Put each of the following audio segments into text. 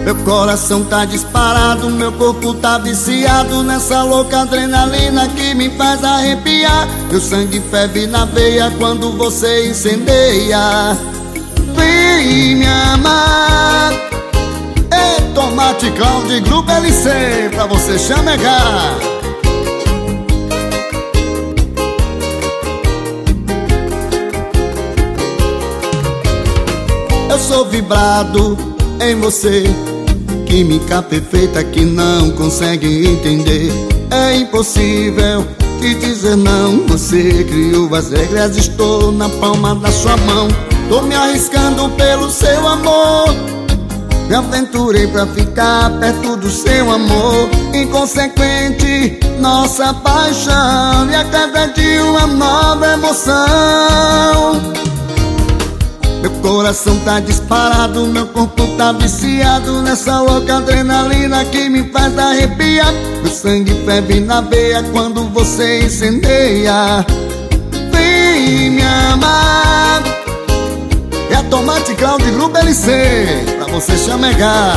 Meu coração tá disparado, meu corpo tá viciado nessa louca adrenalina que me faz arrepiar. Meu sangue ferve na veia quando você incendeia. Vem me amar. É Tomate Cloud Grupo LC, pra você chamegar. Eu sou vibrado em você, química perfeita que não consegue entender. É impossível te dizer não. Você criou as regras, estou na palma da sua mão. Tô me arriscando pelo seu amor, me aventurei pra ficar perto do seu amor. Inconsequente nossa paixão, e a cada dia uma nova emoção. Meu coração tá disparado, meu corpo tá viciado nessa louca adrenalina que me faz arrepiar. Meu sangue ferve na veia quando você incendeia. Vem me amar. É a Tomate Cloud Grupo LC, pra você chamegar.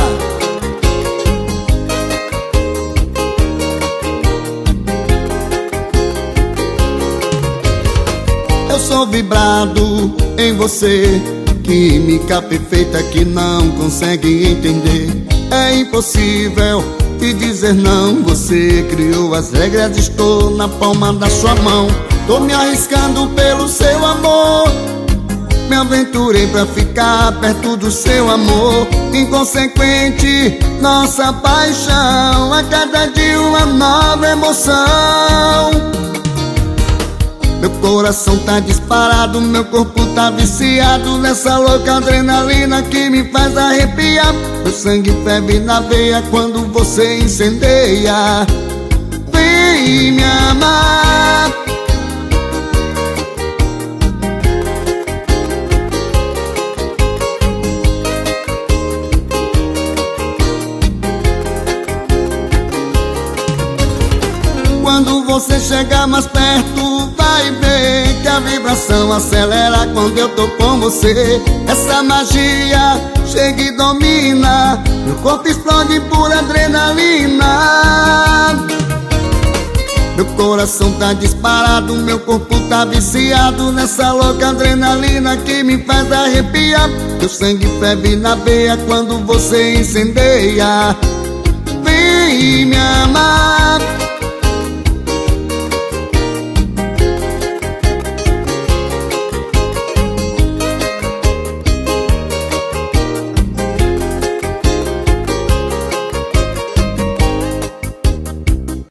Eu sou vibrado em você, química perfeita que não consegue entender. É impossível te dizer não. Você criou as regras, estou na palma da sua mão. Tô me arriscando pelo seu amor, me aventurei pra ficar perto do seu amor. Inconsequente nossa paixão, a cada dia uma nova emoção. Meu coração tá disparado, meu corpo tá viciado nessa louca adrenalina que me faz arrepiar. Meu sangue ferve na veia quando você incendeia. Vem me amar. Quando você chegar mais perto, vai ver que a vibração acelera quando eu tô com você. Essa magia chega e domina, meu corpo explode por adrenalina. Meu coração tá disparado, meu corpo tá viciado nessa louca adrenalina que me faz arrepiar. Meu sangue ferve na veia quando você incendeia. Vem me amar.